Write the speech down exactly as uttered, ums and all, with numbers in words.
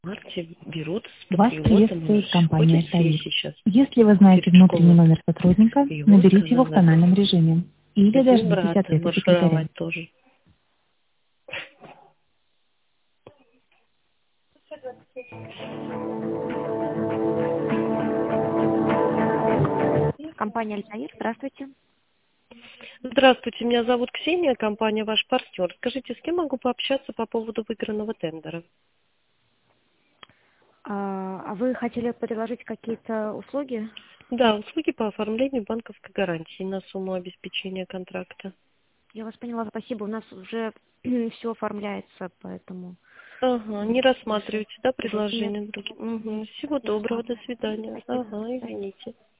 марте берут с Вас патриотом приветствует и компания ходят все «Альтаир». сейчас Если вы знаете перед внутренний школой. номер сотрудника, Его наберите его в сказала тональном режиме или один дождитесь брат ответа секретаря. маршировать тоже. Компания «Альтаир», здравствуйте. Здравствуйте, меня зовут Ксения, компания «Ваш партнер». Скажите, с кем могу пообщаться по поводу выигранного тендера? А а вы хотели предложить какие-то услуги? Да, услуги по оформлению банковской гарантии на сумму обеспечения контракта. Я вас поняла, спасибо. У нас уже все оформляется, поэтому Ага, не больше рассматриваете, да, нет, предложения другие? Угу. Всего не доброго, до рассматриваю. свидания. Спасибо. Ага, извините.